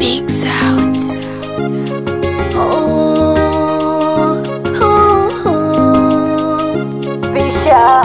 Big sound. Fisha,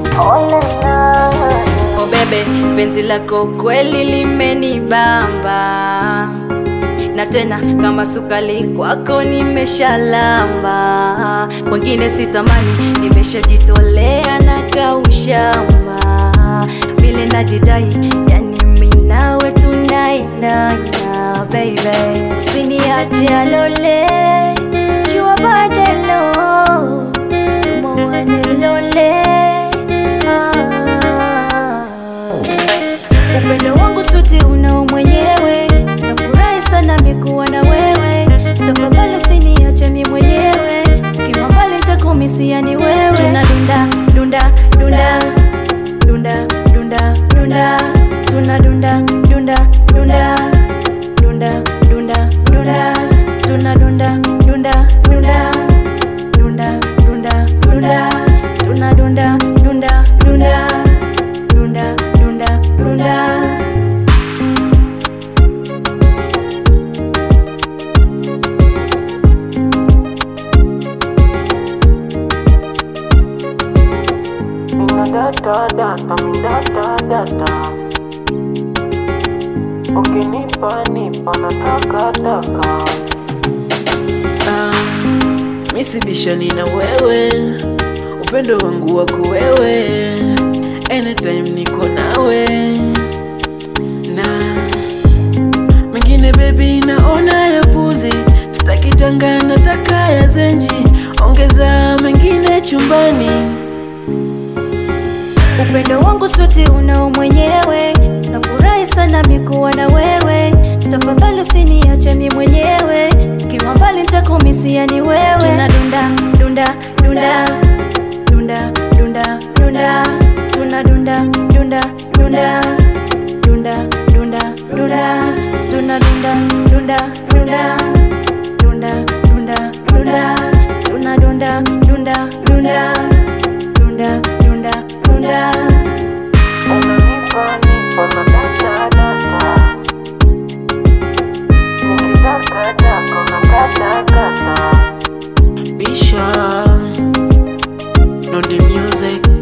Oh bebe, penzi lako kweli limenibamba, na tena kama sukali kwako nimeshalamba. Mwingine sitamani, nimeshajitolea na kaushamba. Vile najidai, yani mimi nawe tunaendana baby. Usiniache alole, jua badalo, tumawane lole. Upendo wangu suti unao mwenyewe, nafurahi sana mikuwa na wewe. Tafadhali usiniache mimi mwenyewe, kima mbali nitakumisia ni wewe. Tunadunda, dunda, dunda, dunda, dunda, dunda. Tunadunda, dunda, dunda, dunda, dunda, dunda. Tunadunda, dunda, dunda, dunda, dunda, dunda. Tunadunda, dunda, dunda, dunda, dunda, dunda. Data ukinipa nataka daka. Mimi sibishani na wewe, upendo wangu wako wewe, anytime niko nawe. Na mengine baby naona ya puzi, sitaki tanga nataka ya zenji, ongeza mengine chumbani. Upendo wangu suti unao mwenyewe, nafurahi sana mikuwa na wewe. Tafadhali usiniache mimi mwenyewe, kima mbali nitakumisia ni wewe. Tunadunda, dunda, dunda, dunda, dunda, dunda. Tunadunda, dunda, dunda, dunda, dunda, dunda. Tunadunda, dunda, dunda, dunda, dunda, dunda. Tunadunda, dunda, dunda, dunda, dunda, dunda. Unanipa na data nikitaka dako na kata. Bisha, no the music.